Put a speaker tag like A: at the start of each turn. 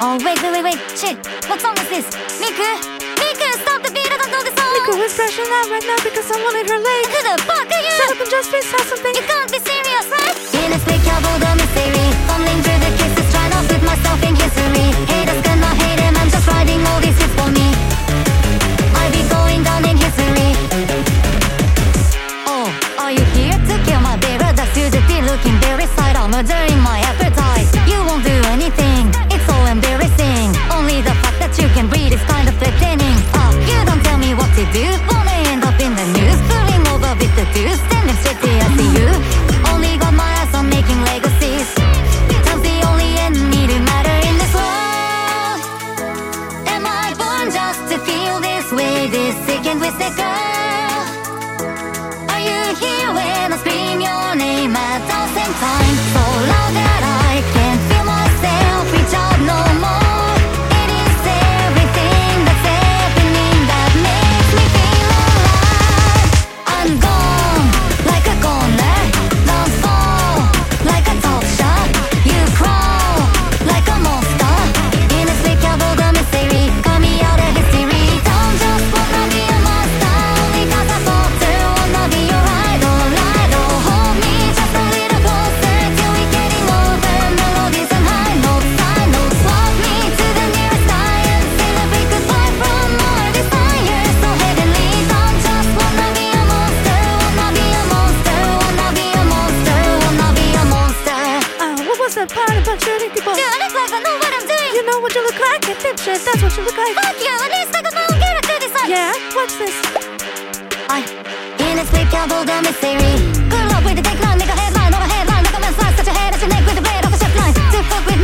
A: Oh wait, shit, what song is this? Miku, stop the beat, I don't know the song.
B: Miku is crashing out right now because I wanted her leg.
A: Who the fuck are you?
B: Shut up and just please have something.
A: You can't be serious, right? Inexplicable the mystery, fumbling through the kisses, trying to put myself in history. Haters gonna hate him, I'm just writing all these hits for me. I'll be going down in history. Oh, are you here to kill my bearer? That's stupidity, looking very side, I'm murdering my appetite. You won't do anything, it's so embarrassing. Only the fact that you can breathe is kind of threatening. You don't tell me what to do, wanna end up in the news, pulling over with the deuce, standing straight I see you. Only got my eyes on making legacies. Time's the only enemy to matter in this world. Am I born just to feel this way, this sick and twisted girl? Are you here when I scream your name 1,000 times, so loud that I can't feel myself reach out no more? It is everything that's happening that makes me feel alive. I'm gone like a goner, don't fall like a top shot. You crawl like a monster, inexplicable the mystery, got me out of history. Don't just wanna be a monster, only 'cause I thought to wanna be your idol. Hold me just a little closer till we're getting over melodies and high notes. Walk me to the nearest sky and celebrate goodbye from our desire. So heavenly, don't just wanna be a monster, wanna be a monster, wanna be a monster, wanna be a monster.
B: What was that part about shooting people?
A: Do I look like I know what I'm doing?
B: You know what you look like, a dipshit, that's what you look like.
A: Fuck you, at least I got my own character design.
B: Yeah, what's this?
A: Inexplicable the mystery. Good luck with the decline, make a headline or a headline, recommend slice, cut your head at your neck with a blade of a chef line. To fuck with